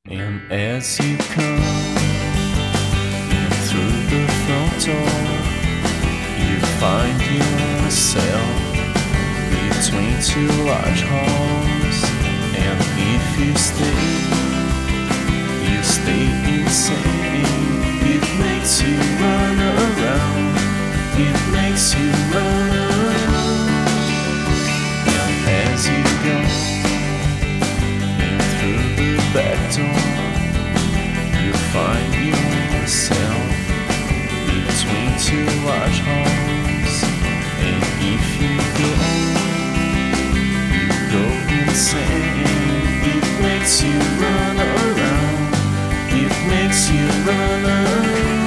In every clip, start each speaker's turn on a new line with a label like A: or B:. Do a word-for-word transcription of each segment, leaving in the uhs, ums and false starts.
A: And as you come in through the front door, you find yourself between two large halls. And if you stay, you stay insane. It makes you run around. It makes you run around. And as you go in through the back door, you find yourself between two large halls. And if you go, you go insane. It makes you run around. It makes you run around.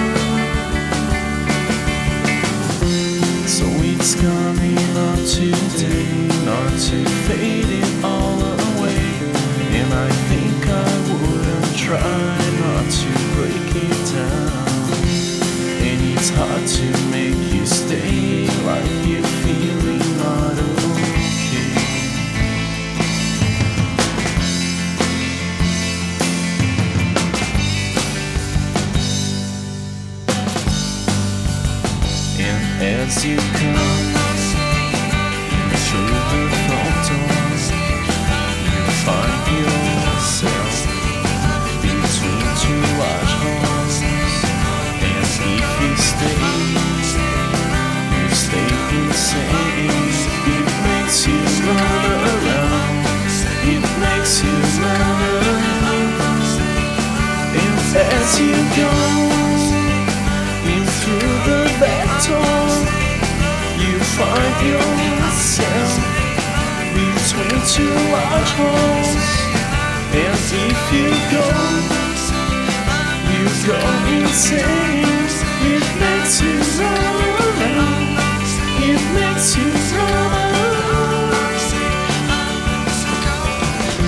A: So it's coming up today, not to fade it all away. And I think I wouldn't try not to break it down. And it's hard to make you stay like you're feeling not okay. And as you come in through the front door, you find yourself between two large halls. And if you stay, you stay insane. It makes you run around. It makes you run around. And as you go in through the back door, you find yourself between two large halls. And if you go, you go insane. It makes you run around. It makes you run around.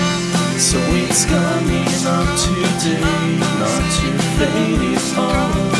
A: So it's coming up today, not to fade it all.